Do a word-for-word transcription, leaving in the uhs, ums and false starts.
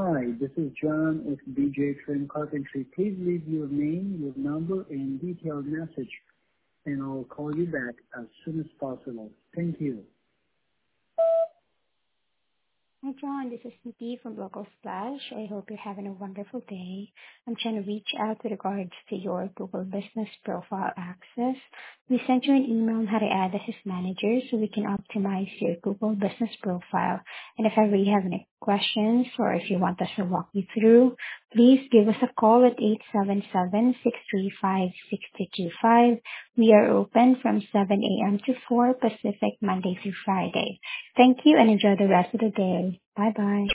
Hi, this is John with B J Trim Carpentry. Please leave your name, your number, and detailed message, and I'll call you back as soon as possible. Thank you. Hi, John. This is Nikki from Local Splash. I hope you're having a wonderful day. I'm trying to reach out with regards to your Google Business Profile access. We sent you an email on how to add as manager so we can optimize your Google Business Profile. And if ever you have any questions or if you want us to walk you through, please give us a call at eight seven seven, six three five, six two two five. We are open from seven a.m. to four Pacific, Monday through Friday. Thank you and enjoy the rest of the day. Bye-bye.